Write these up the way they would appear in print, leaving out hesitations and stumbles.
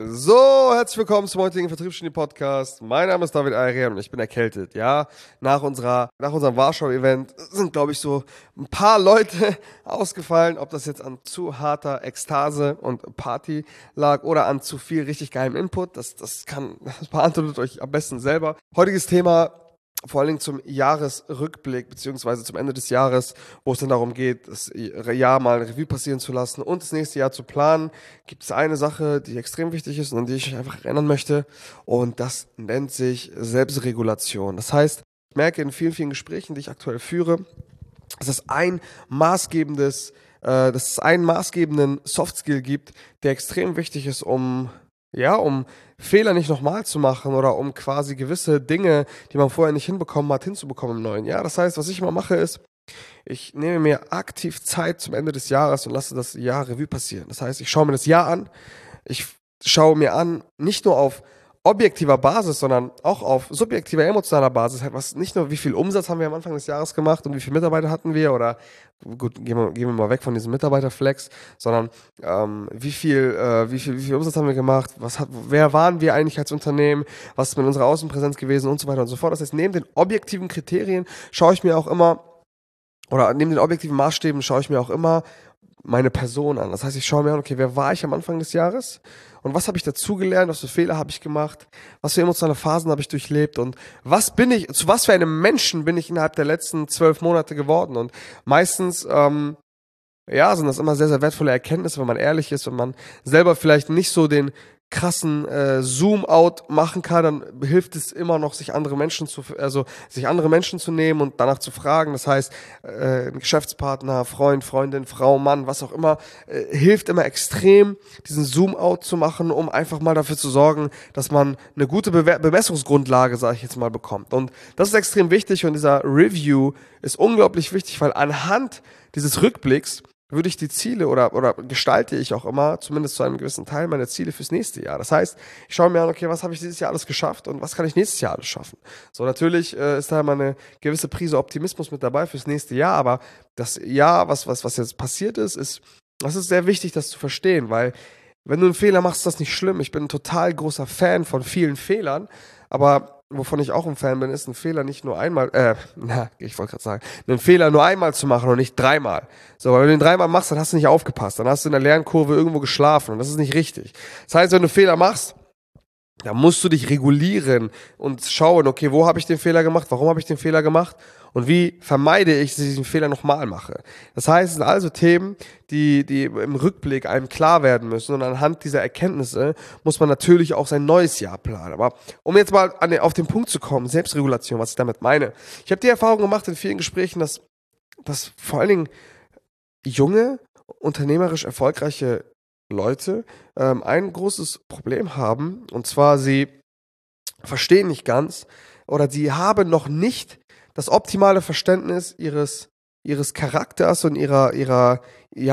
So, herzlich willkommen zum heutigen Vertriebsgenie-Podcast. Mein Name ist David Ayrian und ich bin erkältet, ja. Nach unserem Warschau-Event sind, glaube ich, so ein paar Leute ausgefallen, ob das jetzt an zu harter Ekstase und Party lag oder an zu viel richtig geilem Input. Das beantwortet euch am besten selber. Heutiges Thema, vor allen Dingen zum Jahresrückblick beziehungsweise zum Ende des Jahres, wo es dann darum geht, das Jahr mal Revue passieren zu lassen und das nächste Jahr zu planen, gibt es eine Sache, die extrem wichtig ist und an die ich euch einfach erinnern möchte, und das nennt sich Selbstregulation. Das heißt, ich merke in vielen, vielen Gesprächen, die ich aktuell führe, dass es einen maßgebenden Softskill gibt, der extrem wichtig ist, um Fehler nicht nochmal zu machen oder um quasi gewisse Dinge, die man vorher nicht hinbekommen hat, hinzubekommen im neuen Jahr. Das heißt, was ich immer mache ist, ich nehme mir aktiv Zeit zum Ende des Jahres und lasse das Jahr Revue passieren. Das heißt, ich schaue mir das Jahr an, ich schaue mir an, nicht nur auf objektiver Basis, sondern auch auf subjektiver, emotionaler Basis, halt was, nicht nur wie viel Umsatz haben wir am Anfang des Jahres gemacht und wie viele Mitarbeiter hatten wir, oder gut, gehen wir mal weg von diesem Mitarbeiterflex, sondern wie viel Umsatz haben wir gemacht, wer waren wir eigentlich als Unternehmen, was ist mit unserer Außenpräsenz gewesen und so weiter und so fort. Das heißt, neben den objektiven Kriterien schaue ich mir auch immer, oder neben den objektiven Maßstäben schaue ich mir auch immer meine Person an. Das heißt, ich schaue mir an, okay, wer war ich am Anfang des Jahres und was habe ich dazugelernt, was für Fehler habe ich gemacht, was für emotionale Phasen habe ich durchlebt und zu was für einem Menschen bin ich innerhalb der letzten 12 Monate geworden. Und meistens sind das immer sehr, sehr wertvolle Erkenntnisse, wenn man ehrlich ist, wenn man selber vielleicht nicht so den krassen Zoom-out machen kann, dann hilft es immer noch, sich andere Menschen zu nehmen und danach zu fragen. Das heißt, ein Geschäftspartner, Freund, Freundin, Frau, Mann, was auch immer, hilft immer extrem, diesen Zoom-out zu machen, um einfach mal dafür zu sorgen, dass man eine gute Bemessungsgrundlage, sage ich jetzt mal, bekommt. Und das ist extrem wichtig, und dieser Review ist unglaublich wichtig, weil anhand dieses Rückblicks würde ich die Ziele oder gestalte ich auch immer, zumindest zu einem gewissen Teil, meine Ziele fürs nächste Jahr. Das heißt, ich schaue mir an, okay, was habe ich dieses Jahr alles geschafft und was kann ich nächstes Jahr alles schaffen? So, natürlich ist da immer eine gewisse Prise Optimismus mit dabei fürs nächste Jahr, aber das Jahr, was jetzt passiert ist, das ist sehr wichtig, das zu verstehen, weil wenn du einen Fehler machst, ist das nicht schlimm. Ich bin ein total großer Fan von vielen Fehlern, aber wovon ich auch ein Fan bin, ist, einen Fehler nicht nur einmal, einen Fehler nur einmal zu machen und nicht dreimal. So, weil wenn du den dreimal machst, dann hast du nicht aufgepasst, dann hast du in der Lernkurve irgendwo geschlafen und das ist nicht richtig. Das heißt, wenn du Fehler machst, da musst du dich regulieren und schauen, okay, wo habe ich den Fehler gemacht, warum habe ich den Fehler gemacht und wie vermeide ich, dass ich diesen Fehler nochmal mache. Das heißt, es sind also Themen, die im Rückblick einem klar werden müssen, und anhand dieser Erkenntnisse muss man natürlich auch sein neues Jahr planen. Aber um jetzt mal auf den Punkt zu kommen, Selbstregulation, was ich damit meine. Ich habe die Erfahrung gemacht in vielen Gesprächen, dass vor allen Dingen junge, unternehmerisch erfolgreiche Leute ein großes Problem haben, und zwar sie verstehen nicht ganz oder sie haben noch nicht das optimale Verständnis ihres Charakters und ihres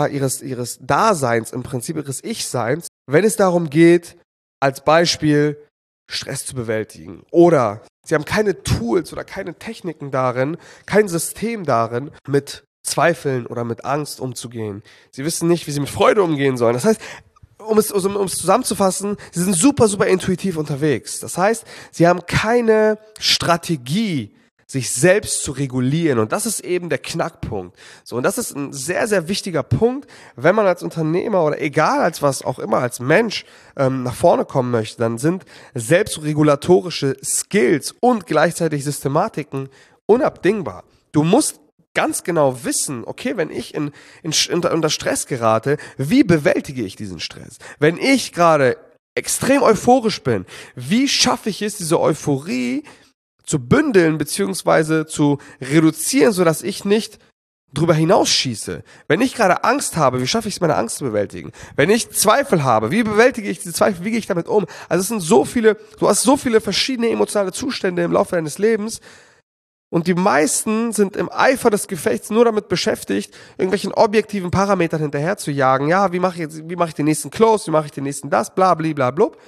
Daseins, im Prinzip ihres Ich-Seins, wenn es darum geht, als Beispiel Stress zu bewältigen, oder sie haben keine Tools oder keine Techniken darin, kein System darin, mit Zweifeln oder mit Angst umzugehen. Sie wissen nicht, wie sie mit Freude umgehen sollen. Das heißt, um es zusammenzufassen, sie sind super, super intuitiv unterwegs. Das heißt, sie haben keine Strategie, sich selbst zu regulieren. Und das ist eben der Knackpunkt. So, und das ist ein sehr, sehr wichtiger Punkt, wenn man als Unternehmer oder egal als was auch immer, als Mensch nach vorne kommen möchte, dann sind selbstregulatorische Skills und gleichzeitig Systematiken unabdingbar. Du musst ganz genau wissen, okay, wenn ich unter Stress gerate, wie bewältige ich diesen Stress? Wenn ich gerade extrem euphorisch bin, wie schaffe ich es, diese Euphorie zu bündeln bzw. zu reduzieren, sodass ich nicht drüber hinausschieße? Wenn ich gerade Angst habe, wie schaffe ich es, meine Angst zu bewältigen? Wenn ich Zweifel habe, wie bewältige ich diese Zweifel, wie gehe ich damit um? Also du hast so viele verschiedene emotionale Zustände im Laufe deines Lebens, und die meisten sind im Eifer des Gefechts nur damit beschäftigt, irgendwelchen objektiven Parametern hinterher zu jagen. Ja, wie mache ich den nächsten Close, wie mache ich den nächsten das, bla, bla, bla, blub.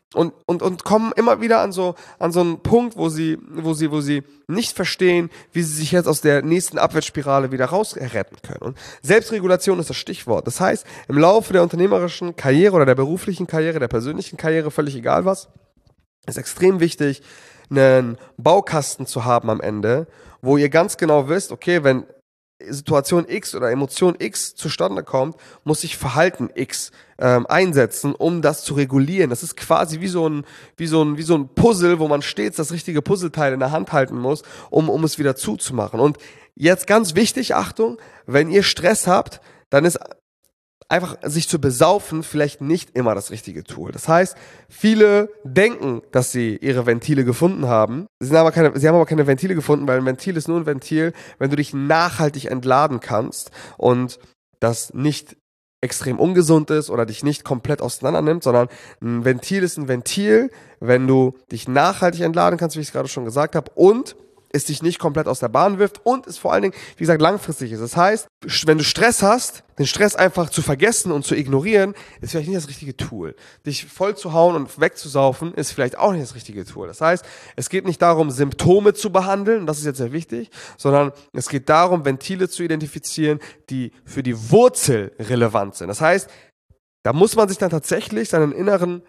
und kommen immer wieder an so einen Punkt, wo sie nicht verstehen, wie sie sich jetzt aus der nächsten Abwärtsspirale wieder rausretten können. Und Selbstregulation ist das Stichwort. Das heißt, im Laufe der unternehmerischen Karriere oder der beruflichen Karriere, der persönlichen Karriere, völlig egal was, ist extrem wichtig, einen Baukasten zu haben am Ende, wo ihr ganz genau wisst, okay, wenn Situation X oder Emotion X zustande kommt, muss ich Verhalten X einsetzen, um das zu regulieren. Das ist quasi wie so ein Puzzle, wo man stets das richtige Puzzleteil in der Hand halten muss, um es wieder zuzumachen. Und jetzt ganz wichtig, Achtung, wenn ihr Stress habt, dann ist einfach sich zu besaufen vielleicht nicht immer das richtige Tool. Das heißt, viele denken, dass sie ihre Ventile gefunden haben. Sie haben aber keine Ventile gefunden, weil ein Ventil ist nur ein Ventil, wenn du dich nachhaltig entladen kannst und das nicht extrem ungesund ist oder dich nicht komplett auseinander nimmt, sondern ein Ventil ist ein Ventil, wenn du dich nachhaltig entladen kannst, wie ich es gerade schon gesagt habe, und es dich nicht komplett aus der Bahn wirft und es vor allen Dingen, wie gesagt, langfristig ist. Das heißt, wenn du Stress hast, den Stress einfach zu vergessen und zu ignorieren, ist vielleicht nicht das richtige Tool. Dich voll zu hauen und wegzusaufen, ist vielleicht auch nicht das richtige Tool. Das heißt, es geht nicht darum, Symptome zu behandeln, das ist jetzt sehr wichtig, sondern es geht darum, Ventile zu identifizieren, die für die Wurzel relevant sind. Das heißt, da muss man sich dann tatsächlich seinen inneren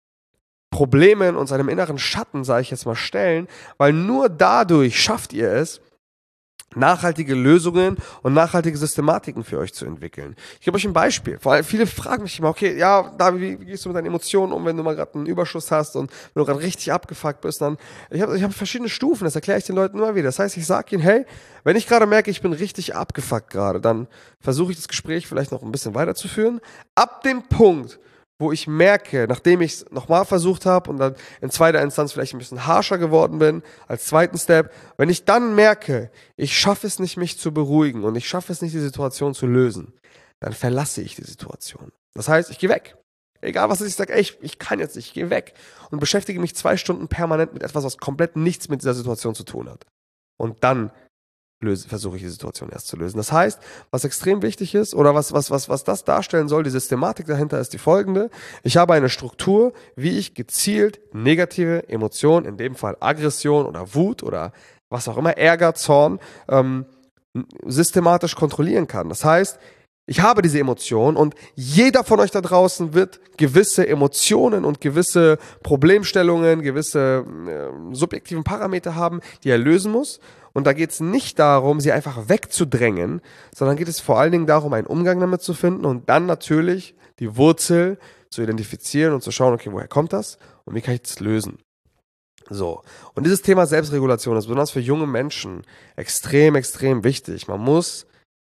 Problemen und seinem inneren Schatten, sage ich jetzt mal, stellen, weil nur dadurch schafft ihr es, nachhaltige Lösungen und nachhaltige Systematiken für euch zu entwickeln. Ich gebe euch ein Beispiel. Vor allem viele fragen mich immer, okay, ja, David, wie gehst du mit deinen Emotionen um, wenn du mal gerade einen Überschuss hast und wenn du gerade richtig abgefuckt bist, dann, ich hab verschiedene Stufen, das erkläre ich den Leuten immer wieder. Das heißt, ich sage ihnen, hey, wenn ich gerade merke, ich bin richtig abgefuckt gerade, dann versuche ich das Gespräch vielleicht noch ein bisschen weiterzuführen. Ab dem Punkt, wo ich merke, nachdem ich es nochmal versucht habe und dann in zweiter Instanz vielleicht ein bisschen harscher geworden bin, als zweiten Step, wenn ich dann merke, ich schaffe es nicht, mich zu beruhigen und ich schaffe es nicht, die Situation zu lösen, dann verlasse ich die Situation. Das heißt, ich gehe weg. Egal was ist, ich sage, ey, ich kann jetzt nicht, ich gehe weg und beschäftige mich 2 Stunden permanent mit etwas, was komplett nichts mit dieser Situation zu tun hat. Und dann versuche ich die Situation erst zu lösen. Das heißt, was extrem wichtig ist oder was das darstellen soll, die Systematik dahinter ist die folgende. Ich habe eine Struktur, wie ich gezielt negative Emotionen, in dem Fall Aggression oder Wut oder was auch immer, Ärger, Zorn, systematisch kontrollieren kann. Das heißt, ich habe diese Emotionen und jeder von euch da draußen wird gewisse Emotionen und gewisse Problemstellungen, gewisse subjektiven Parameter haben, die er lösen muss. Und da geht es nicht darum, sie einfach wegzudrängen, sondern geht es vor allen Dingen darum, einen Umgang damit zu finden und dann natürlich die Wurzel zu identifizieren und zu schauen, okay, woher kommt das und wie kann ich das lösen? So, und dieses Thema Selbstregulation ist besonders für junge Menschen extrem, extrem wichtig. Man muss,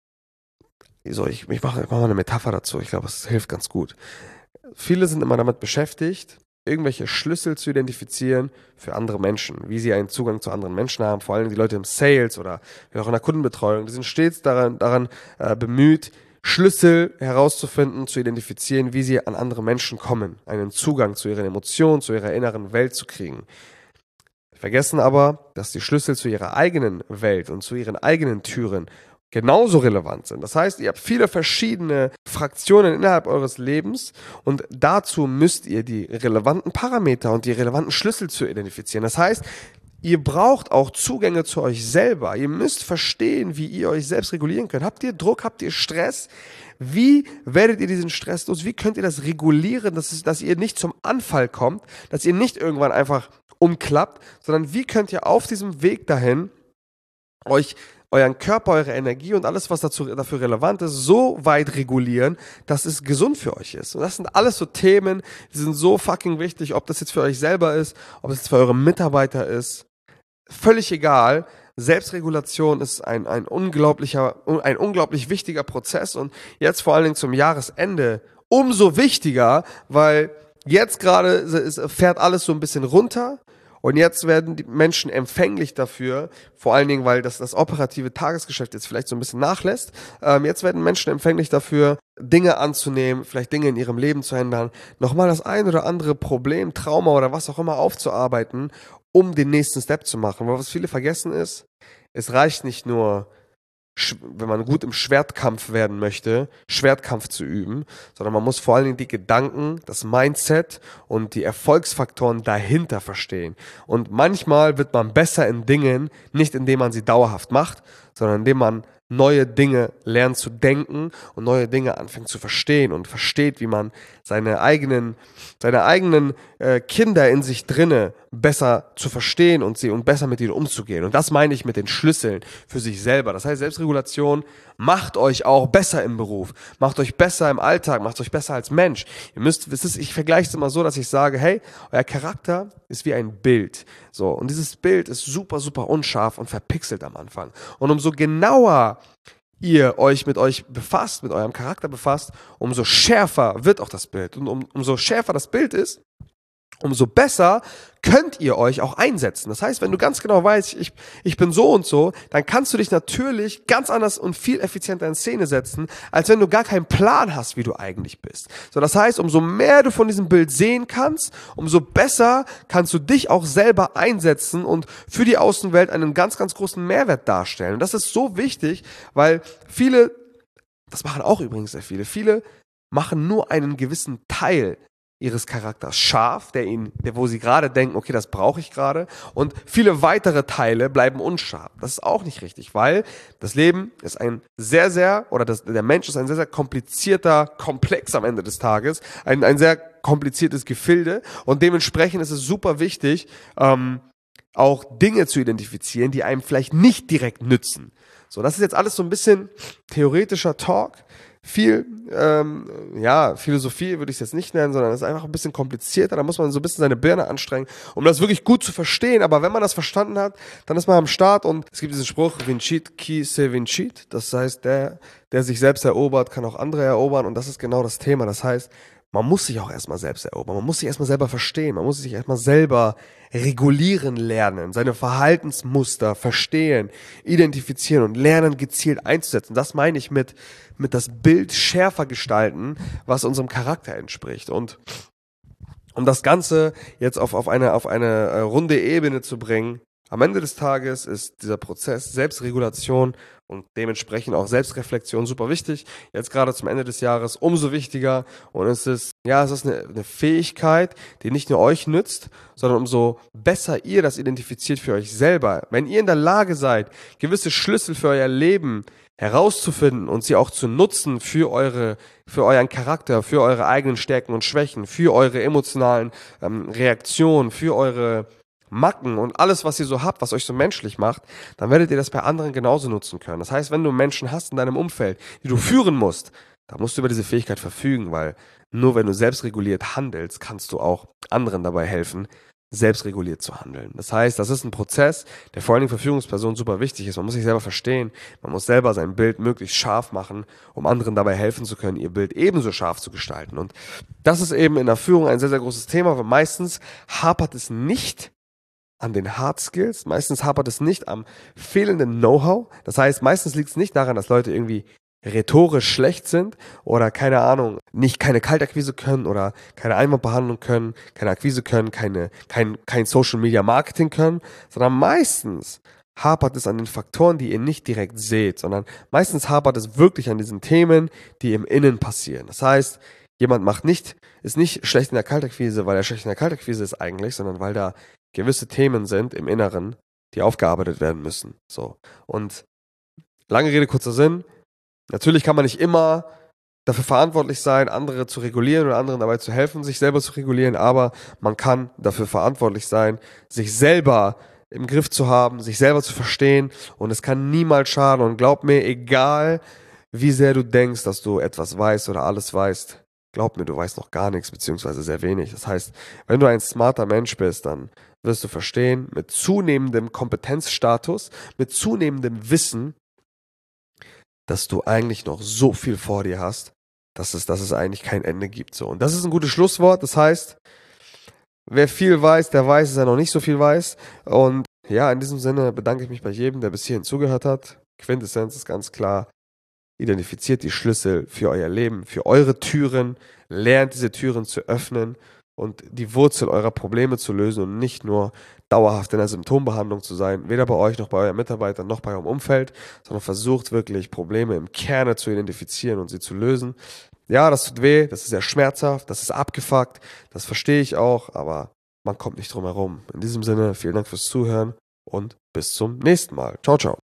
ich mache mal eine Metapher dazu, ich glaube, es hilft ganz gut. Viele sind immer damit beschäftigt, irgendwelche Schlüssel zu identifizieren für andere Menschen, wie sie einen Zugang zu anderen Menschen haben, vor allem die Leute im Sales oder auch in der Kundenbetreuung, die sind stets daran bemüht, Schlüssel herauszufinden, zu identifizieren, wie sie an andere Menschen kommen, einen Zugang zu ihren Emotionen, zu ihrer inneren Welt zu kriegen. Vergessen aber, dass die Schlüssel zu ihrer eigenen Welt und zu ihren eigenen Türen genauso relevant sind. Das heißt, ihr habt viele verschiedene Fraktionen innerhalb eures Lebens und dazu müsst ihr die relevanten Parameter und die relevanten Schlüssel zu identifizieren. Das heißt, ihr braucht auch Zugänge zu euch selber. Ihr müsst verstehen, wie ihr euch selbst regulieren könnt. Habt ihr Druck? Habt ihr Stress? Wie werdet ihr diesen Stress los? Wie könnt ihr das regulieren, dass ihr nicht zum Anfall kommt, dass ihr nicht irgendwann einfach umklappt, sondern wie könnt ihr auf diesem Weg dahin euren Körper, eure Energie und alles, was dafür relevant ist, so weit regulieren, dass es gesund für euch ist. Und das sind alles so Themen, die sind so fucking wichtig, ob das jetzt für euch selber ist, ob das jetzt für eure Mitarbeiter ist. Völlig egal. Selbstregulation ist ein unglaublich wichtiger Prozess und jetzt vor allen Dingen zum Jahresende umso wichtiger, weil jetzt gerade fährt alles so ein bisschen runter. Und jetzt werden die Menschen empfänglich dafür, vor allen Dingen, weil das operative Tagesgeschäft jetzt vielleicht so ein bisschen nachlässt. Jetzt werden Menschen empfänglich dafür, Dinge anzunehmen, vielleicht Dinge in ihrem Leben zu ändern, nochmal das ein oder andere Problem, Trauma oder was auch immer aufzuarbeiten, um den nächsten Step zu machen. Weil was viele vergessen ist, es reicht nicht nur, wenn man gut im Schwertkampf werden möchte, Schwertkampf zu üben, sondern man muss vor allen Dingen die Gedanken, das Mindset und die Erfolgsfaktoren dahinter verstehen. Und manchmal wird man besser in Dingen, nicht indem man sie dauerhaft macht, sondern indem man neue Dinge lernt zu denken und neue Dinge anfängt zu verstehen und versteht, wie man seine eigenen Kinder in sich drinne besser zu verstehen und besser mit ihnen umzugehen. Und das meine ich mit den Schlüsseln für sich selber. Das heißt, Selbstregulation macht euch auch besser im Beruf, macht euch besser im Alltag, macht euch besser als Mensch. Ich vergleiche es immer so, dass ich sage, hey, euer Charakter ist wie ein Bild. So, und dieses Bild ist super, super unscharf und verpixelt am Anfang. Und umso genauer ihr euch mit eurem Charakter befasst, umso schärfer wird auch das Bild. Und umso schärfer das Bild ist, umso besser könnt ihr euch auch einsetzen. Das heißt, wenn du ganz genau weißt, ich bin so und so, dann kannst du dich natürlich ganz anders und viel effizienter in Szene setzen, als wenn du gar keinen Plan hast, wie du eigentlich bist. So, das heißt, umso mehr du von diesem Bild sehen kannst, umso besser kannst du dich auch selber einsetzen und für die Außenwelt einen ganz, ganz großen Mehrwert darstellen. Und das ist so wichtig, weil das machen auch übrigens sehr viele machen nur einen gewissen Teil ihres Charakters scharf, wo sie gerade denken, okay, das brauche ich gerade, und viele weitere Teile bleiben unscharf. Das ist auch nicht richtig, weil das Leben ist der Mensch ist ein sehr, sehr komplizierter Komplex am Ende des Tages, ein sehr kompliziertes Gefilde, und dementsprechend ist es super wichtig, auch Dinge zu identifizieren, die einem vielleicht nicht direkt nützen. So, das ist jetzt alles so ein bisschen theoretischer Talk. Viel Philosophie würde ich es jetzt nicht nennen, sondern es ist einfach ein bisschen komplizierter. Da muss man so ein bisschen seine Birne anstrengen, um das wirklich gut zu verstehen. Aber wenn man das verstanden hat, dann ist man am Start. Und es gibt diesen Spruch, Vincit qui se vincit. Das heißt, der sich selbst erobert, kann auch andere erobern. Und das ist genau das Thema. Das heißt, man muss sich auch erstmal selbst erobern. Man muss sich erstmal selber verstehen. Man muss sich erstmal selber regulieren lernen, seine Verhaltensmuster verstehen, identifizieren und lernen, gezielt einzusetzen. Das meine ich mit das Bild schärfer gestalten, was unserem Charakter entspricht. Und um das Ganze jetzt auf eine runde Ebene zu bringen, am Ende des Tages ist dieser Prozess Selbstregulation und dementsprechend auch Selbstreflexion super wichtig. Jetzt gerade zum Ende des Jahres umso wichtiger. Und es ist eine Fähigkeit, die nicht nur euch nützt, sondern umso besser ihr das identifiziert für euch selber. Wenn ihr in der Lage seid, gewisse Schlüssel für euer Leben herauszufinden und sie auch zu nutzen für euren Charakter, für eure eigenen Stärken und Schwächen, für eure emotionalen Reaktionen, für eure Macken und alles, was ihr so habt, was euch so menschlich macht, dann werdet ihr das bei anderen genauso nutzen können. Das heißt, wenn du Menschen hast in deinem Umfeld, die du führen musst, dann musst du über diese Fähigkeit verfügen, weil nur wenn du selbstreguliert handelst, kannst du auch anderen dabei helfen, selbstreguliert zu handeln. Das heißt, das ist ein Prozess, der vor allen Dingen für Führungspersonen super wichtig ist. Man muss sich selber verstehen, man muss selber sein Bild möglichst scharf machen, um anderen dabei helfen zu können, ihr Bild ebenso scharf zu gestalten. Und das ist eben in der Führung ein sehr, sehr großes Thema, weil meistens hapert es nicht an den Hard Skills, meistens hapert es nicht am fehlenden Know-how. Das heißt, meistens liegt es nicht daran, dass Leute irgendwie rhetorisch schlecht sind oder keine Ahnung, keine Kaltakquise können oder keine Einwandbehandlung können, keine Akquise können, kein Social Media Marketing können, sondern meistens hapert es an den Faktoren, die ihr nicht direkt seht, sondern meistens hapert es wirklich an diesen Themen, die im Innen passieren. Das heißt, jemand ist nicht schlecht in der Kaltakquise, weil er schlecht in der Kaltakquise ist eigentlich, sondern weil da gewisse Themen sind im Inneren, die aufgearbeitet werden müssen. So. Und lange Rede, kurzer Sinn. Natürlich kann man nicht immer dafür verantwortlich sein, andere zu regulieren oder anderen dabei zu helfen, sich selber zu regulieren, aber man kann dafür verantwortlich sein, sich selber im Griff zu haben, sich selber zu verstehen, und es kann niemals schaden. Und glaub mir, egal wie sehr du denkst, dass du etwas weißt oder alles weißt, glaub mir, du weißt noch gar nichts, beziehungsweise sehr wenig. Das heißt, wenn du ein smarter Mensch bist, dann wirst du verstehen, mit zunehmendem Kompetenzstatus, mit zunehmendem Wissen, dass du eigentlich noch so viel vor dir hast, dass es eigentlich kein Ende gibt. So. Und das ist ein gutes Schlusswort. Das heißt, wer viel weiß, der weiß, dass er noch nicht so viel weiß. Und ja, in diesem Sinne bedanke ich mich bei jedem, der bis hierhin zugehört hat. Quintessenz ist ganz klar: Identifiziert die Schlüssel für euer Leben, für eure Türen, lernt diese Türen zu öffnen und die Wurzel eurer Probleme zu lösen und nicht nur dauerhaft in der Symptombehandlung zu sein, weder bei euch noch bei euren Mitarbeitern noch bei eurem Umfeld, sondern versucht wirklich Probleme im Kerne zu identifizieren und sie zu lösen. Ja, das tut weh, das ist sehr schmerzhaft, das ist abgefuckt, das verstehe ich auch, aber man kommt nicht drum herum. In diesem Sinne, vielen Dank fürs Zuhören und bis zum nächsten Mal. Ciao, ciao.